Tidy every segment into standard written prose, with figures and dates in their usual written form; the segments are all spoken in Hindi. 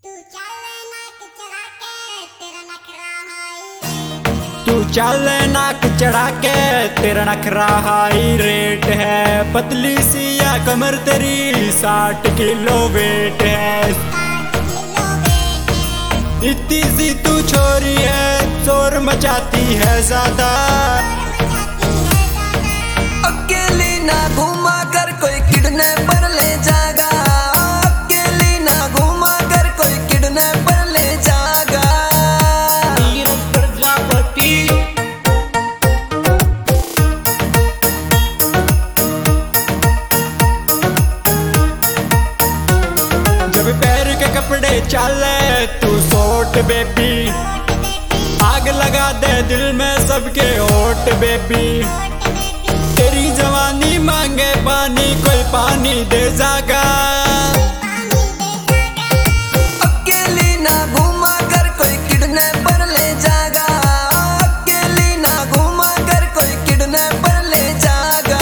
तू चल नाक चढ़ा के तेरा नखरा हाई रेट है। पतली सी या कमर तेरी 60 किलो वेट है। इतनी सी तू छोरी है, शोर मचाती है ज्यादा। अकेली ना घूमा कर कोई किडनैपर ले जाएगा। अकेली ना घूमा कर कोई किडनैपर ले जाएगा। प्रजापति जब पैर के कपड़े चाले तू सोट बेबी, आग लगा दे दिल में सबके होट बेबी। तेरी जवानी मांगे पानी, कोई पानी दे जागा। अकेली ना घूमा कर कोई किडनैपर ले जाएगा। अकेली ना घूमा कर कोई किडनैपर ले जाएगा।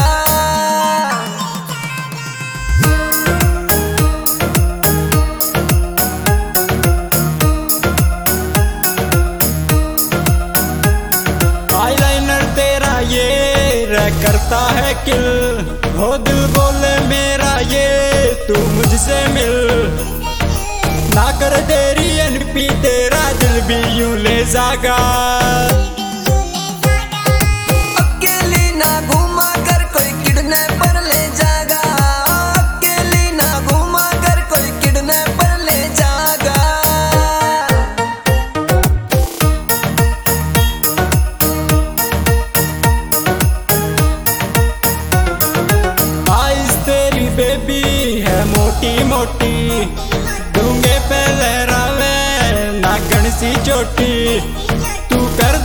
आईलाइनर तेरा ये करता है किल, हो दिल बोले मेरा ये तू मुझसे मिल। ना कर तेरी एनपी तेरा दिल भी यूं ले जागा। अकेली ना घूमा कर कोई किडनैपर ले जाएगा। अकेली ना घूमा कर कोई किडनैपर ले जाएगा। आइस तेरी बेबी है मोटी मोटी, डूंगे पे लहरावे नागण सी चोटी। तू कर